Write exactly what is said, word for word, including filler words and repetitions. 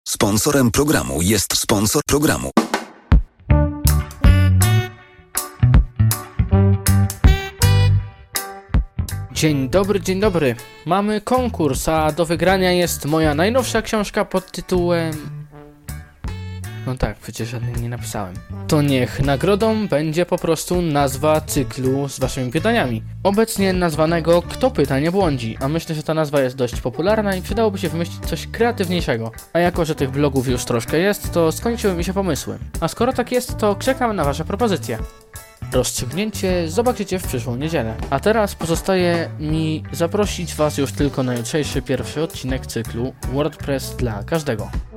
Sponsorem programu jest sponsor programu. Dzień dobry, dzień dobry. Mamy konkurs, a do wygrania jest moja najnowsza książka pod tytułem... No tak, przecież żadnej nie napisałem. To niech nagrodą będzie po prostu nazwa cyklu z waszymi pytaniami. Obecnie nazwanego Kto pyta nie błądzi, a myślę, że ta nazwa jest dość popularna i przydałoby się wymyślić coś kreatywniejszego. A jako, że tych blogów już troszkę jest, to skończyły mi się pomysły. A skoro tak jest, to czekam na wasze propozycje. Rozstrzygnięcie zobaczycie w przyszłą niedzielę. A teraz pozostaje mi zaprosić was już tylko na jutrzejszy pierwszy odcinek cyklu WordPress dla każdego.